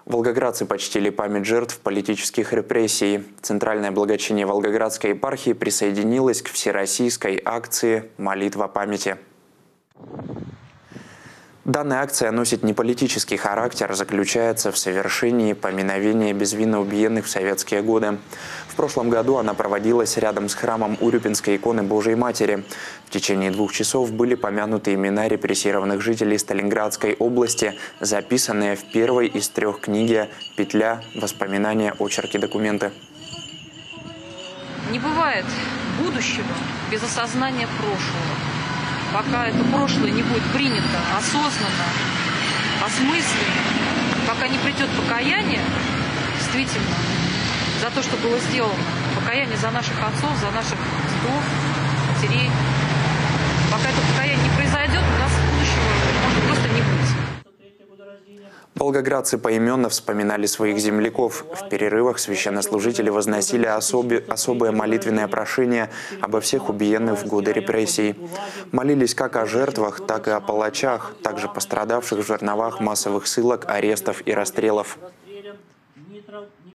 Волгоградцы почтили память жертв политических репрессий. Центральное благочиние Волгоградской епархии присоединилось к всероссийской акции «Молитва памяти». Данная акция носит неполитический характер, заключается в совершении поминовения безвинно убиенных в советские годы. В прошлом году она проводилась рядом с храмом Урюпинской иконы Божией Матери. В течение 2 часов были помянуты имена репрессированных жителей Сталинградской области, записанные в первой из 3 книги «Петля. Воспоминания. Очерки. Документы». Не бывает будущего без осознания прошлого. Пока это прошлое не будет принято осознанно, осмысленно, пока не придет покаяние, действительно, за то, что было сделано, покаяние за наших отцов, за наших дедов, матерей, пока это покаяние не произойдет, у нас будущего может просто не быть. Волгоградцы поименно вспоминали своих земляков. В перерывах священнослужители возносили особое молитвенное прошение обо всех убиенных в годы репрессий. Молились как о жертвах, так и о палачах, также пострадавших в жерновах массовых ссылок, арестов и расстрелов.